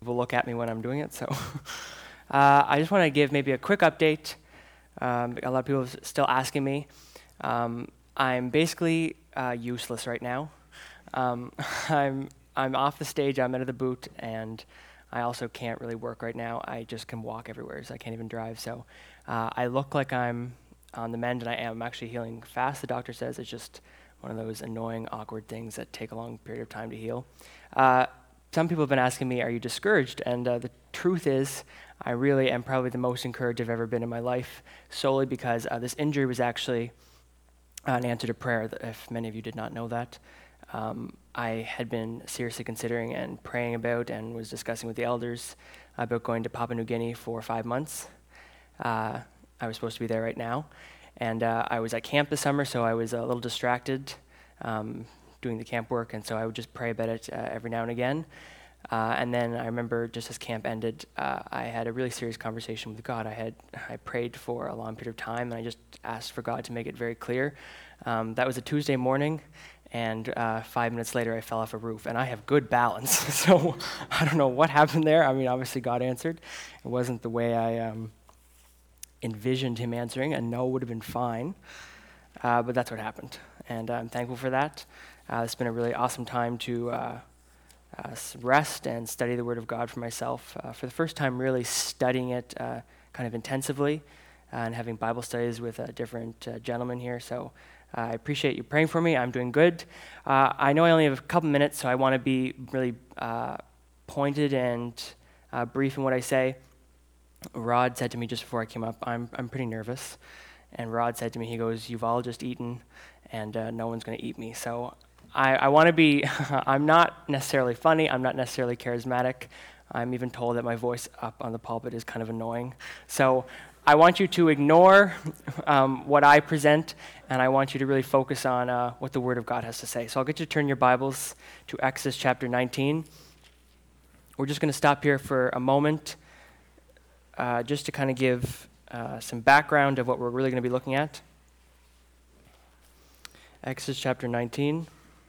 will look at me when I'm doing it. So I just want to give maybe a quick update. A lot of people are still asking me. I'm basically useless right now. Um, I'm off the stage. I'm out of the boot, and I also can't really work right now. I just can walk everywhere, so I can't even drive. So I look like I'm on the mend, and I am. I'm actually healing fast. The doctor says it's just one of those annoying, awkward things that take a long period of time to heal. Some people have been asking me, are you discouraged? And the truth is, I really am probably the most encouraged I've ever been in my life, solely because this injury was actually an answer to prayer, if many of you did not know that. I had been seriously considering and praying about and was discussing with the elders about going to Papua New Guinea for 5 months. I was supposed to be there right now. And I was at camp this summer, so I was a little distracted doing the camp work, and so I would just pray about it every now and again. And then I remember just as camp ended, I had a really serious conversation with God. I prayed for a long period of time, and I just asked for God to make it very clear. That was a Tuesday morning, and 5 minutes later I fell off a roof, and I have good balance. So I don't know what happened there. I mean, obviously God answered. It wasn't the way I envisioned him answering. A no would have been fine, but that's what happened, and I'm thankful for that. It's been a really awesome time to rest and study the Word of God for myself. For the first time, really studying it kind of intensively and having Bible studies with different gentlemen here. So I appreciate you praying for me. I'm doing good. I know I only have a couple minutes, so I want to be really pointed and brief in what I say. Rod said to me just before I came up, I'm pretty nervous. And Rod said to me, he goes, "You've all just eaten, and no one's going to eat me." So I want to be, I'm not necessarily funny, I'm not necessarily charismatic. I'm even told that my voice up on the pulpit is kind of annoying. So I want you to ignore what I present, and I want you to really focus on what the Word of God has to say. So I'll get you to turn your Bibles to Exodus chapter 19. We're just going to stop here for a moment just to kind of give some background of what we're really going to be looking at. Exodus chapter 19.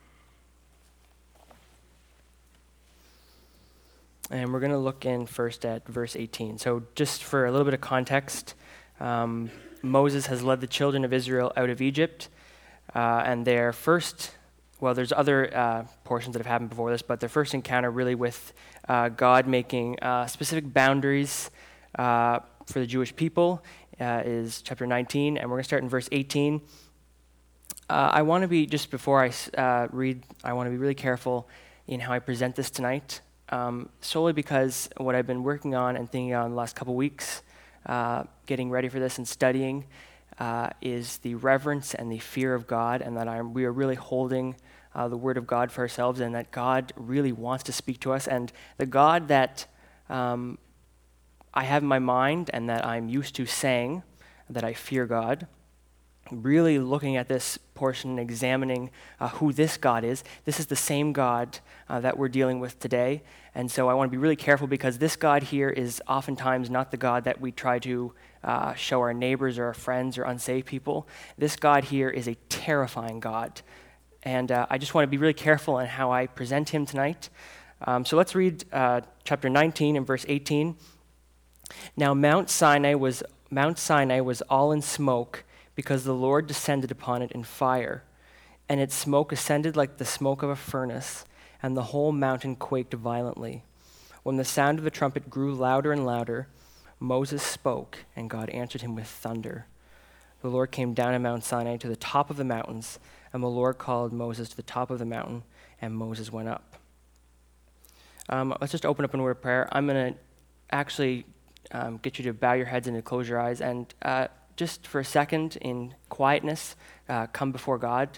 And we're going to look in first at verse 18. So just for a little bit of context, Moses has led the children of Israel out of Egypt, and their first, well, there's other portions that have happened before this, but their first encounter really with God making specific boundaries for the Jewish people is chapter 19, and we're going to start in verse 18. I want to be, just before I read, I want to be really careful in how I present this tonight. Solely because what I've been working on and thinking on the last couple weeks, getting ready for this and studying, is the reverence and the fear of God, and that we are really holding the Word of God for ourselves, and that God really wants to speak to us. And the God that I have in my mind and that I'm used to saying, that I fear God, really looking at this portion, examining who this God is. This is the same God that we're dealing with today. And so I want to be really careful, because this God here is oftentimes not the God that we try to show our neighbors or our friends or unsaved people. This God here is a terrifying God. And I just want to be really careful in how I present him tonight. So let's read chapter 19 and verse 18. Now Mount Sinai was all in smoke, because the Lord descended upon it in fire, and its smoke ascended like the smoke of a furnace, and the whole mountain quaked violently. When the sound of the trumpet grew louder and louder, Moses spoke, and God answered him with thunder. The Lord came down on Mount Sinai to the top of the mountains, and the Lord called Moses to the top of the mountain, and Moses went up. Let's just open up in a word of prayer. I'm going to actually get you to bow your heads and to close your eyes, and just for a second, in quietness, come before God.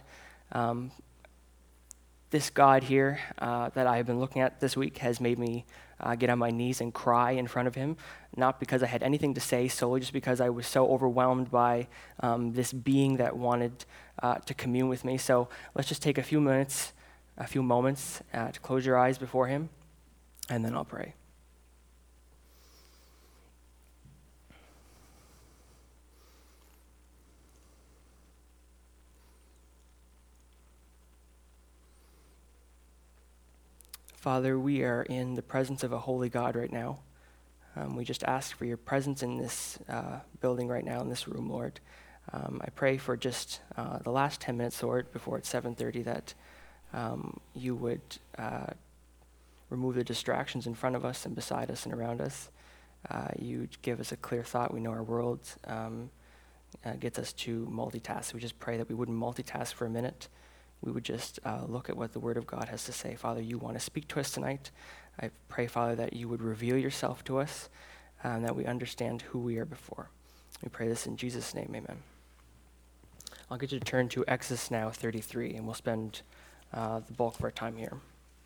This God here that I have been looking at this week has made me get on my knees and cry in front of him, not because I had anything to say, solely just because I was so overwhelmed by this being that wanted to commune with me. So let's just take a few moments to close your eyes before him, and then I'll pray. Father, we are in the presence of a holy God right now. We just ask for your presence in this building right now, in this room, Lord. I pray for just the last 10 minutes, Lord, before it's 7:30, that you would remove the distractions in front of us and beside us and around us. You'd give us a clear thought. We know our world gets us to multitask. We just pray that we wouldn't multitask for a minute. We would just look at what the Word of God has to say. Father, you want to speak to us tonight. I pray, Father, that you would reveal yourself to us and that we understand who we are before. We pray this in Jesus' name, amen. I'll get you to turn to Exodus now 33, and we'll spend the bulk of our time here.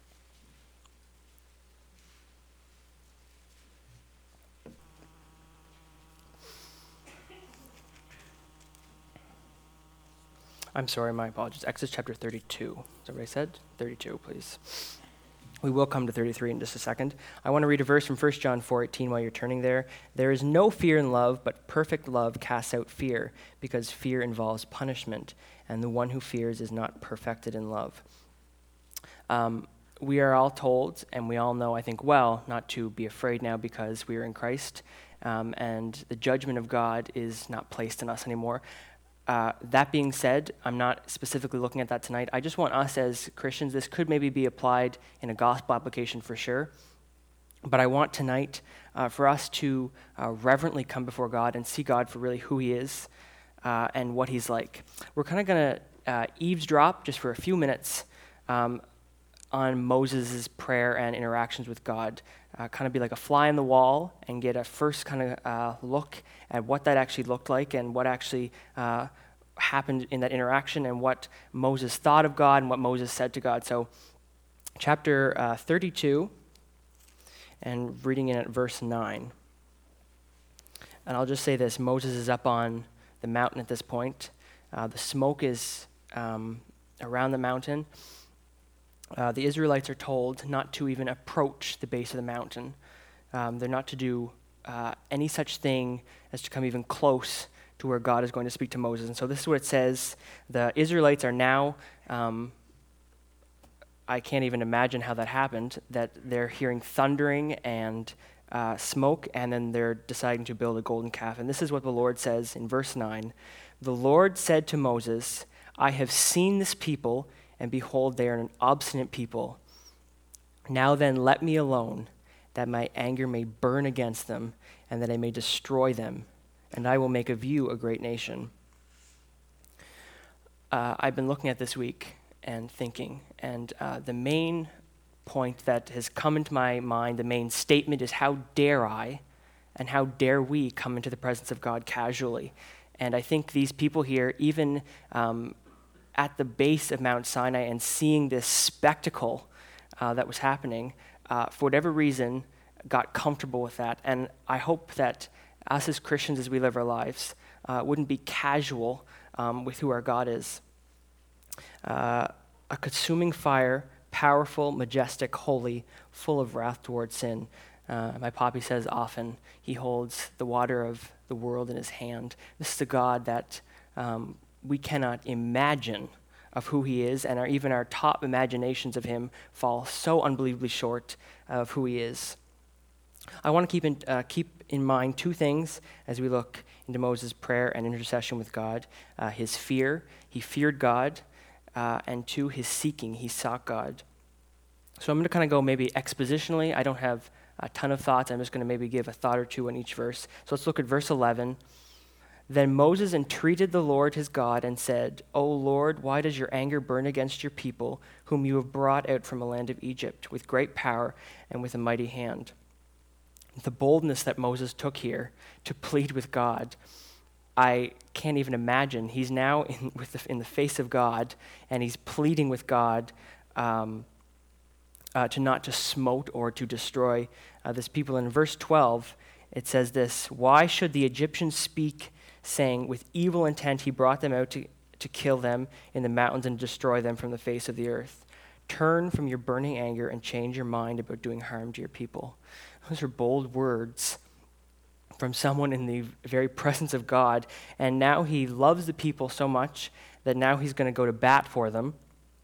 I'm sorry, my apologies. Exodus chapter 32. Is that what I said? 32, please. We will come to 33 in just a second. I want to read a verse from 1 John 4:18 while you're turning there. There is no fear in love, but perfect love casts out fear, because fear involves punishment, and the one who fears is not perfected in love. We are all told, and we all know, I think, well, not to be afraid now because we are in Christ, and the judgment of God is not placed on us anymore. That being said, I'm not specifically looking at that tonight. I just want us as Christians, this could maybe be applied in a gospel application for sure, but I want tonight for us to reverently come before God and see God for really who he is and what he's like. We're kind of going to eavesdrop just for a few minutes on Moses' prayer and interactions with God, kind of be like a fly on the wall and get a first kind of look at what that actually looked like and what actually happened in that interaction and what Moses thought of God and what Moses said to God. So chapter 32, and reading in at verse 9. And I'll just say this, Moses is up on the mountain at this point. The smoke is around the mountain. The Israelites are told not to even approach the base of the mountain. They're not to do any such thing as to come even close to where God is going to speak to Moses. And so this is what it says. The Israelites are now, I can't even imagine how that happened, that they're hearing thundering and smoke, and then they're deciding to build a golden calf. And this is what the Lord says in verse 9. The Lord said to Moses, I have seen this people, and behold, they are an obstinate people. Now then, let me alone, that my anger may burn against them, and that I may destroy them, and I will make of you a great nation. I've been looking at this week and thinking, and the main point that has come into my mind, the main statement is, how dare I and how dare we come into the presence of God casually? And I think these people here, even at the base of Mount Sinai and seeing this spectacle that was happening, for whatever reason, got comfortable with that. And I hope that us as Christians, as we live our lives, wouldn't be casual with who our God is. A consuming fire, powerful, majestic, holy, full of wrath towards sin. My poppy says often he holds the water of the world in his hand. This is a God that we cannot imagine of who he is, and even our top imaginations of him fall so unbelievably short of who he is. I want to keep in mind two things as we look into Moses' prayer and intercession with God. His fear, he feared God, and two, his seeking, he sought God. So I'm going to kind of go maybe expositionally. I don't have a ton of thoughts. I'm just going to maybe give a thought or two on each verse. So let's look at verse 11. Then Moses entreated the Lord his God and said, O Lord, why does your anger burn against your people, whom you have brought out from the land of Egypt with great power and with a mighty hand? The boldness that Moses took here to plead with God, I can't even imagine. He's now in the face of God, and he's pleading with God to not to smote or to destroy this people. In verse 12, it says this, Why should the Egyptians speak, saying, with evil intent he brought them out to kill them in the mountains and destroy them from the face of the earth? Turn from your burning anger and change your mind about doing harm to your people. Those are bold words from someone in the very presence of God. And now he loves the people so much that now he's going to go to bat for them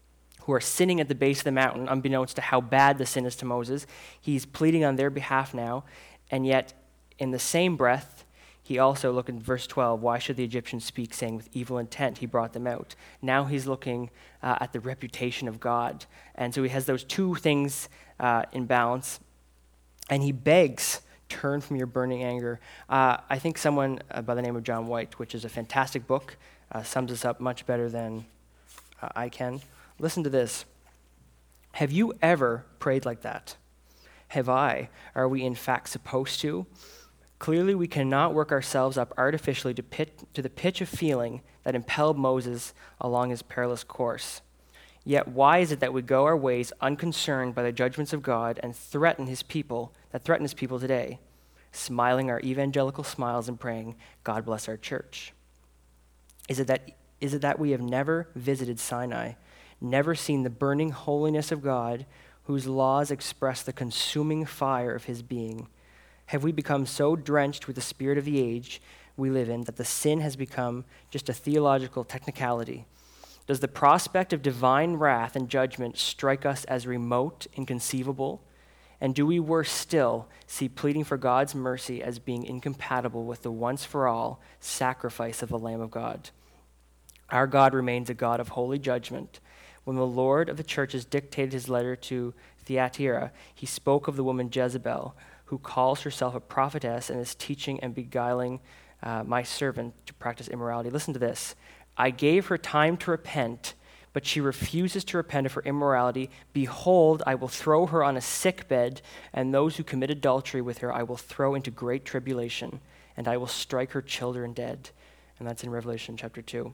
who are sinning at the base of the mountain, unbeknownst to how bad the sin is to Moses. He's pleading on their behalf now, and yet in the same breath, he also, look in verse 12, why should the Egyptians speak, saying with evil intent he brought them out? Now he's looking at the reputation of God. And so he has those two things in balance, and he begs, turn from your burning anger. I think someone by the name of John White, which is a fantastic book, sums this up much better than I can. Listen to this. Have you ever prayed like that? Have I? Are we in fact supposed to? Clearly, we cannot work ourselves up artificially to the pitch of feeling that impelled Moses along his perilous course. Yet why is it that we go our ways unconcerned by the judgments of God and threaten his people today, smiling our evangelical smiles and praying, God bless our church? Is it that we have never visited Sinai, never seen the burning holiness of God, whose laws express the consuming fire of his being? Have we become so drenched with the spirit of the age we live in that the sin has become just a theological technicality? Does the prospect of divine wrath and judgment strike us as remote, inconceivable? And do we, worse still, see pleading for God's mercy as being incompatible with the once-for-all sacrifice of the Lamb of God? Our God remains a God of holy judgment. When the Lord of the churches dictated his letter to Thyatira, he spoke of the woman Jezebel, who calls herself a prophetess and is teaching and beguiling my servant to practice immorality. Listen to this. I gave her time to repent, but she refuses to repent of her immorality. Behold, I will throw her on a sickbed, and those who commit adultery with her I will throw into great tribulation, and I will strike her children dead. And that's in Revelation chapter 2.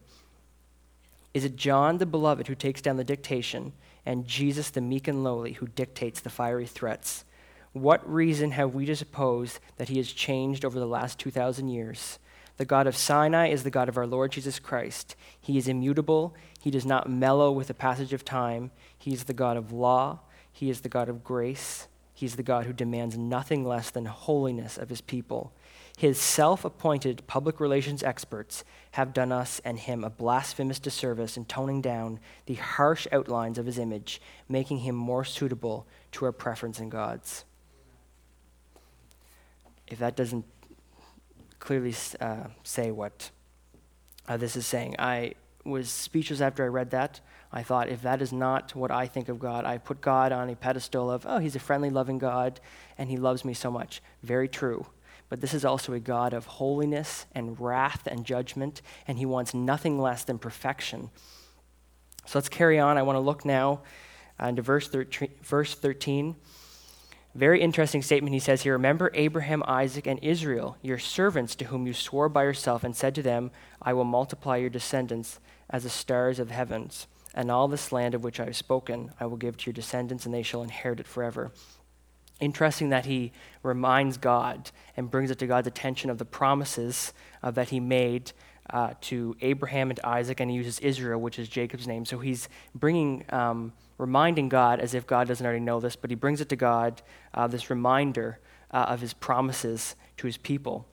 Is it John the beloved who takes down the dictation, and Jesus the meek and lowly who dictates the fiery threats? What reason have we to suppose that he has changed over the last 2,000 years? The God of Sinai is the God of our Lord Jesus Christ. He is immutable. He does not mellow with the passage of time. He is the God of law. He is the God of grace. He is the God who demands nothing less than holiness of his people. His self-appointed public relations experts have done us and him a blasphemous disservice in toning down the harsh outlines of his image, making him more suitable to our preference in God's. If that doesn't clearly say what this is saying, I was speechless after I read that. I thought, if that is not what I think of God, I put God on a pedestal of, oh, he's a friendly, loving God, and he loves me so much. Very true. But this is also a God of holiness and wrath and judgment, and he wants nothing less than perfection. So let's carry on. I want to look now into verse 13. Very interesting statement he says here. Remember Abraham, Isaac, and Israel, your servants to whom you swore by yourself and said to them, I will multiply your descendants as the stars of heavens, and all this land of which I have spoken I will give to your descendants, and they shall inherit it forever. Interesting that he reminds God and brings it to God's attention of the promises that he made to Abraham and to Isaac, and he uses Israel, which is Jacob's name. So he's reminding God, as if God doesn't already know this, but he brings it to God, this reminder of his promises to his people.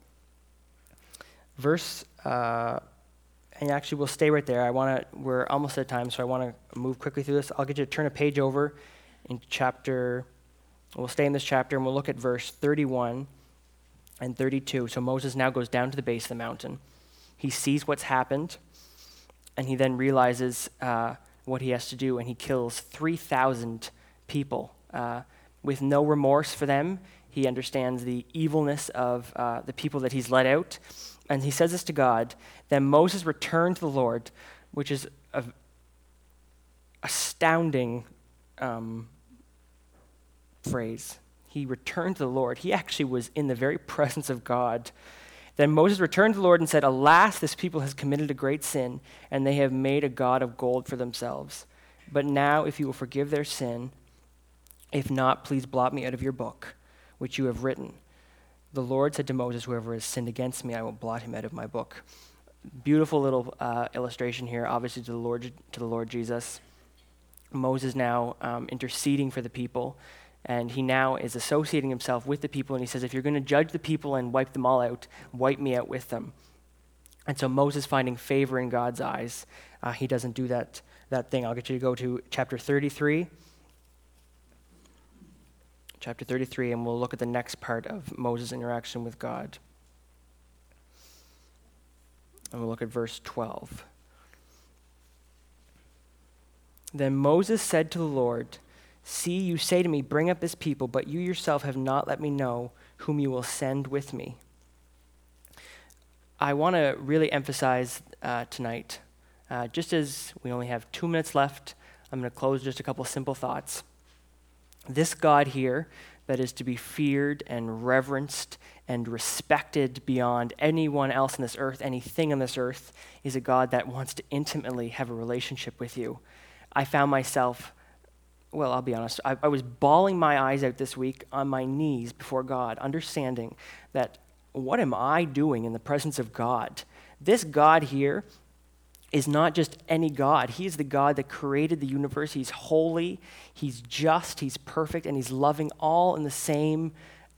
And actually we'll stay right there. We're almost at time, so I want to move quickly through this. I'll get you to turn a page over in we'll stay in this chapter, and we'll look at verse 31 and 32. So Moses now goes down to the base of the mountain. He sees what's happened, and he then realizes what he has to do, and he kills 3,000 people with no remorse for them. He understands the evilness of the people that he's led out, and he says this to God. Then Moses returned to the Lord, which is an astounding phrase. He returned to the Lord. He actually was in the very presence of God. Then Moses returned to the Lord and said, Alas, this people has committed a great sin, and they have made a god of gold for themselves. But now, if you will forgive their sin, if not, please blot me out of your book, which you have written. The Lord said to Moses, Whoever has sinned against me, I will blot him out of my book. Beautiful little illustration here, obviously to the Lord Jesus. Moses now interceding for the people, and he now is associating himself with the people, and he says, if you're going to judge the people and wipe them all out, wipe me out with them. And so Moses, finding favor in God's eyes, he doesn't do that that thing, I'll get you to go to chapter 33. Chapter 33, and we'll look at the next part of Moses' interaction with God. And we'll look at verse 12. Then Moses said to the Lord, "See, you say to me, 'Bring up this people,' but you yourself have not let me know whom you will send with me." I want to really emphasize tonight, just as we only have 2 minutes left, I'm going to close just a couple simple thoughts. This God here that is to be feared and reverenced and respected beyond anyone else on this earth, anything on this earth, is a God that wants to intimately have a relationship with you. I found myself, well, I'll be honest, I was bawling my eyes out this week on my knees before God, understanding that what am I doing in the presence of God? This God here is not just any God. He is the God that created the universe. He's holy, he's just, he's perfect, and he's loving all in the same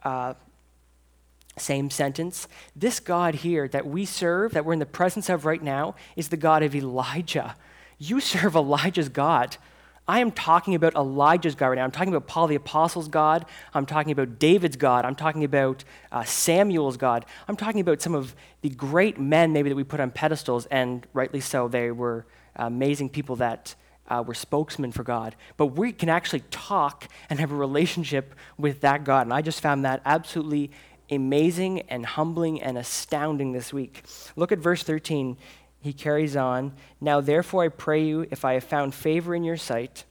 sentence. This God here that we serve, that we're in the presence of right now, is the God of Elijah. You serve Elijah's God. I am talking about Elijah's God right now. I'm talking about Paul the Apostle's God. I'm talking about David's God. I'm talking about Samuel's God. I'm talking about some of the great men maybe that we put on pedestals, and rightly so. They were amazing people that were spokesmen for God. But we can actually talk and have a relationship with that God. And I just found that absolutely amazing and humbling and astounding this week. Look at verse 13. He carries on, "Now therefore I pray you, if I have found favor in your sight,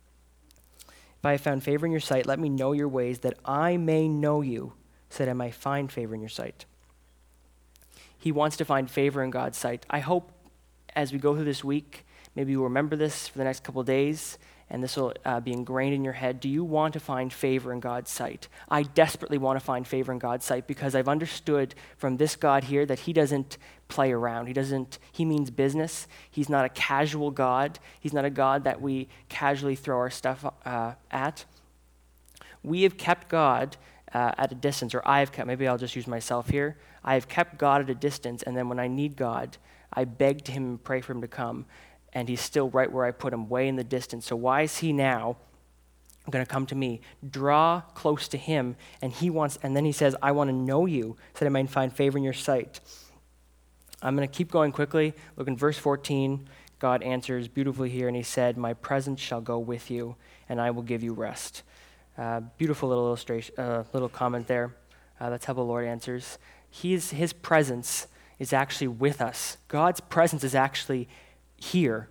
let me know your ways, that I may know you, so that I may find favor in your sight." He wants to find favor in God's sight. I hope as we go through this week, maybe you'll remember this for the next couple of days, and this will be ingrained in your head. Do you want to find favor in God's sight? I desperately want to find favor in God's sight, because I've understood from this God here that he doesn't play around. He means business. He's not a casual God. He's not a God that we casually throw our stuff at. We have kept God at a distance, or I have kept, maybe I'll just use myself here. I have kept God at a distance, and then when I need God, I beg to him and pray for him to come. And he's still right where I put him, way in the distance. So why is he now going to come to me? Draw close to him, and then he says, "I want to know you, so that I might find favor in your sight." I'm going to keep going quickly. Look in verse 14. God answers beautifully here, and he said, "My presence shall go with you, and I will give you rest." Beautiful little illustration, little comment there. That's how the Lord answers. His presence is actually with us. God's presence is actually here.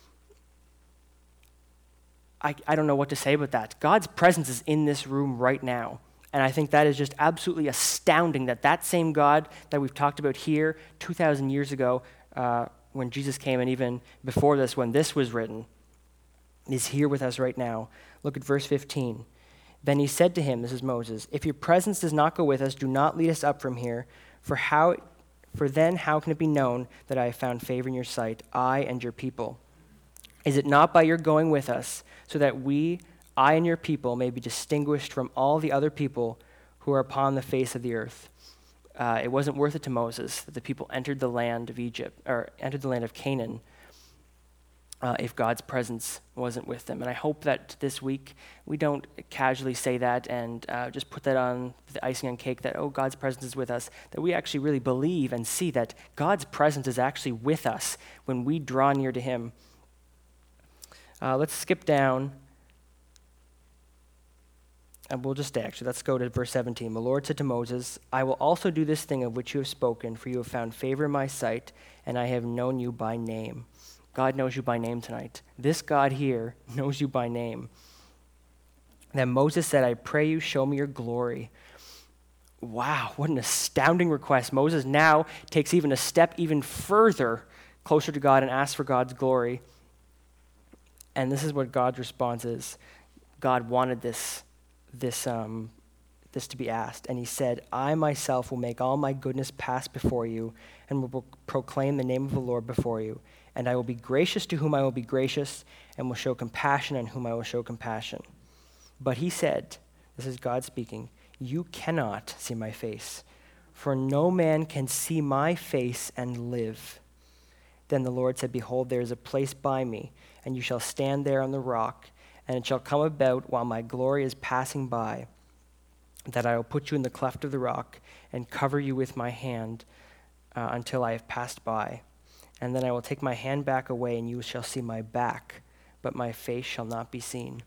I don't know what to say about that. God's presence is in this room right now. And I think that is just absolutely astounding that that same God that we've talked about here 2,000 years ago when Jesus came, and even before this, when this was written, is here with us right now. Look at verse 15. "Then he said to him," this is Moses, "If your presence does not go with us, do not lead us up from here, for then how can it be known that I have found favor in your sight, I and your people? Is it not by your going with us, so that I and your people, may be distinguished from all the other people who are upon the face of the earth?" It wasn't worth it to Moses that the people entered the land of Egypt, or entered the land of Canaan, if God's presence wasn't with them. And I hope that this week we don't casually say that and just put that on the icing on cake that, oh, God's presence is with us, that we actually really believe and see that God's presence is actually with us when we draw near to him. Let's skip down. And we'll just stay, actually. Let's go to verse 17. "The Lord said to Moses, I will also do this thing of which you have spoken, for you have found favor in my sight, and I have known you by name." God knows you by name tonight. This God here knows you by name. Then Moses said, "I pray you, show me your glory." Wow, what an astounding request. Moses now takes even a step even further closer to God and asks for God's glory. And this is what God's response is. God wanted this to be asked. And he said, "I myself will make all my goodness pass before you, and will proclaim the name of the Lord before you. And I will be gracious to whom I will be gracious, and will show compassion on whom I will show compassion." But he said, this is God speaking, "You cannot see my face, for no man can see my face and live." Then the Lord said, "Behold, there is a place by me, and you shall stand there on the rock, and it shall come about while my glory is passing by, that I will put you in the cleft of the rock and cover you with my hand until I have passed by. And then I will take my hand back away, and you shall see my back, but my face shall not be seen.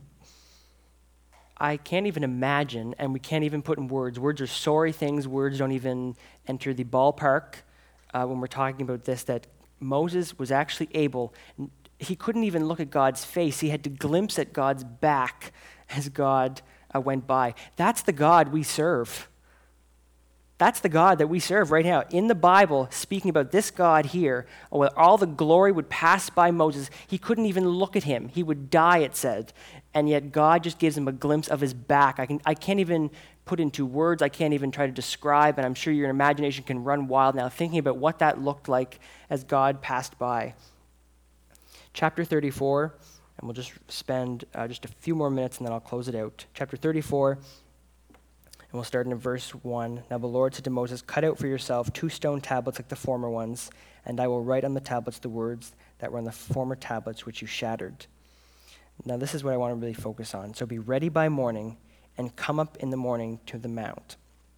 I can't even imagine, and we can't even put in words. Words are sorry things. Words don't even enter the ballpark when we're talking about this, that Moses was actually able, he couldn't even look at God's face. He had to glimpse at God's back as God went by. That's the God we serve. That's the God that we serve right now. In the Bible, speaking about this God here, where all the glory would pass by Moses, he couldn't even look at him. He would die, it said. And yet God just gives him a glimpse of his back. I can't even put into words. I can't even try to describe, and I'm sure your imagination can run wild now thinking about what that looked like as God passed by. Chapter 34, and we'll just spend just a few more minutes and then I'll close it out. Chapter 34, and we'll start in verse 1. Now the Lord said to Moses, cut out for yourself 2 stone tablets like the former ones, and I will write on the tablets the words that were on the former tablets which you shattered. Now this is what I want to really focus on. So be ready by morning and come up in the morning to the mount.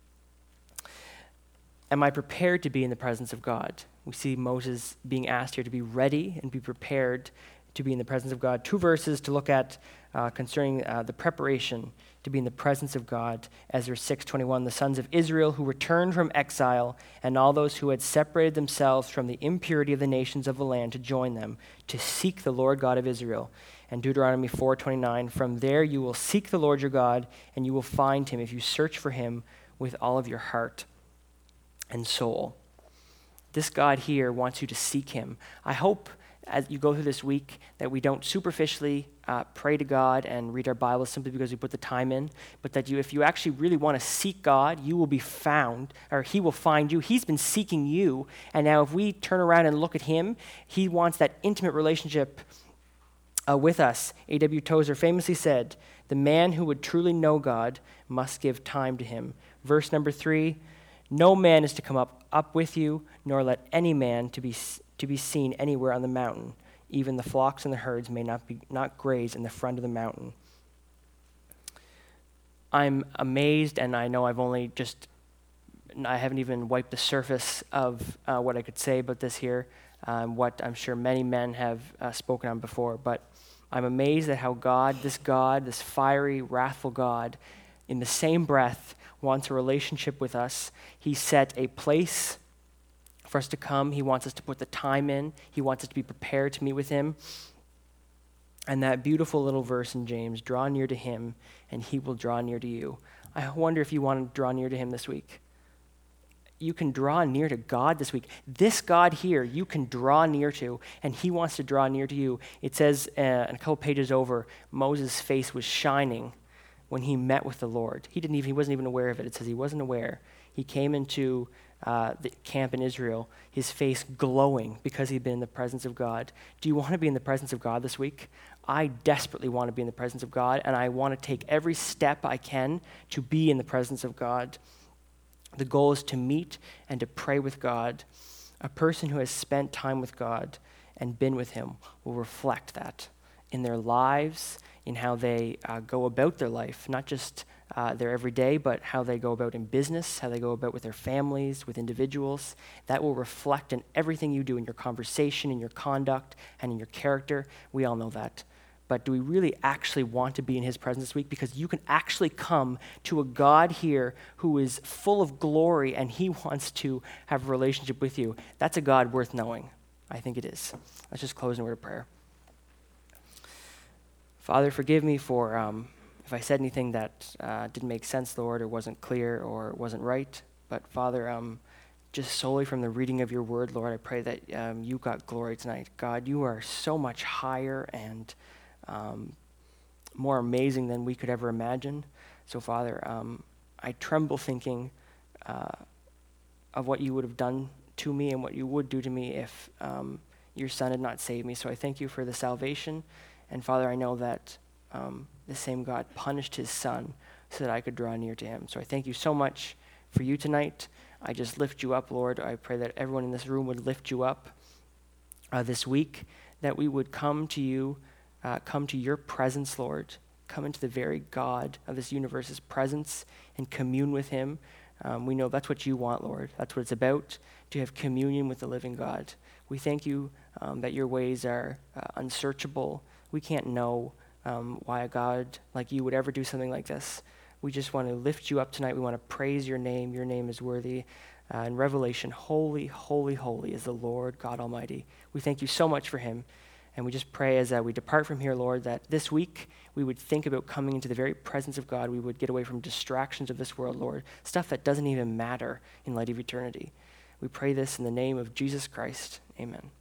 Am I prepared to be in the presence of God? We see Moses being asked here to be ready and be prepared to be in the presence of God. 2 verses to look at concerning the preparation to be in the presence of God. Ezra 6:21, the sons of Israel who returned from exile, and all those who had separated themselves from the impurity of the nations of the land to join them, to seek the Lord God of Israel. And Deuteronomy 4:29, from there you will seek the Lord your God, and you will find him if you search for him with all of your heart and soul. This God here wants you to seek him. I hope as you go through this week that we don't superficially pray to God and read our Bibles simply because we put the time in, but that if you actually really want to seek God, you will be found, or he will find you. He's been seeking you, and now if we turn around and look at him, he wants that intimate relationship with us. A.W. Tozer famously said, the man who would truly know God must give time to him. Verse number 3, no man is to come up with you, nor let any man to be seen anywhere on the mountain. Even the flocks and the herds may not graze in the front of the mountain. I'm amazed, and I know I haven't even wiped the surface of what I could say about this here, what I'm sure many men have spoken on before, but I'm amazed at how this fiery, wrathful God, in the same breath, wants a relationship with us. He set a place for us to come. He wants us to put the time in. He wants us to be prepared to meet with him. And that beautiful little verse in James, draw near to him, and he will draw near to you. I wonder if you want to draw near to him this week. You can draw near to God this week. This God here, you can draw near to, and he wants to draw near to you. It says a couple pages over, Moses' face was shining when he met with the Lord. He wasn't even aware of it. It says he wasn't aware. He came into the camp in Israel, his face glowing because he'd been in the presence of God. Do you want to be in the presence of God this week? I desperately want to be in the presence of God, and I want to take every step I can to be in the presence of God. The goal is to meet and to pray with God. A person who has spent time with God and been with him will reflect that in their lives, in how they go about their life, not just their everyday, but how they go about in business, how they go about with their families, with individuals. That will reflect in everything you do, in your conversation, in your conduct, and in your character. We all know that. But do we really actually want to be in his presence this week? Because you can actually come to a God here who is full of glory, and he wants to have a relationship with you. That's a God worth knowing. I think it is. Let's just close in a word of prayer. Father, forgive me for if I said anything that didn't make sense, Lord, or wasn't clear or wasn't right. But Father, just solely from the reading of your word, Lord, I pray that you got glory tonight. God, you are so much higher and more amazing than we could ever imagine. So Father, I tremble thinking of what you would have done to me and what you would do to me if your son had not saved me. So I thank you for the salvation. And Father, I know that the same God punished his son so that I could draw near to him. So I thank you so much for you tonight. I just lift you up, Lord. I pray that everyone in this room would lift you up this week, that we would come to you, come to your presence, Lord, come into the very God of this universe's presence and commune with him. We know that's what you want, Lord. That's what it's about, to have communion with the living God. We thank you that your ways are unsearchable. We can't know why a God like you would ever do something like this. We just want to lift you up tonight. We want to praise your name. Your name is worthy. In Revelation, holy, holy, holy is the Lord God Almighty. We thank you so much for him. And we just pray as we depart from here, Lord, that this week we would think about coming into the very presence of God. We would get away from distractions of this world, Lord, stuff that doesn't even matter in light of eternity. We pray this in the name of Jesus Christ. Amen.